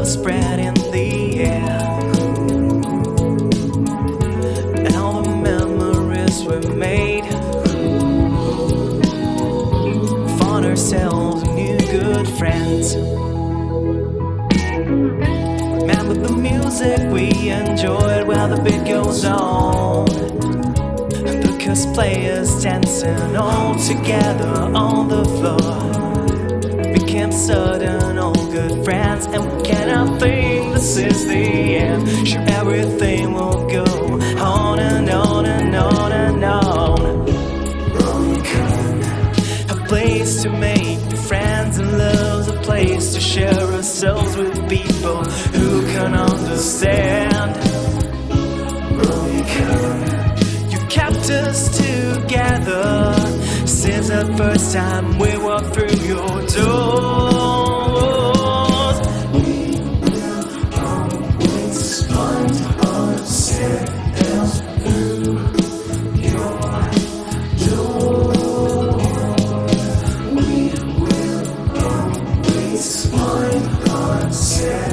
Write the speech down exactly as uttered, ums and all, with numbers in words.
spread in the air, and all the memories we made. We found ourselves new good friends. Remember the music we enjoyed while the beat goes on, and the cosplayers dancing all together on the floor. Became certain all good friends, and we cannot think this is the end. Sure, everything will go on and on and on and on. A place to make friends and love's a place to share ourselves with people who can understand. You kept us together since the first time we walked through your doors. We will always find ourselves through your door. We will always find ourselves.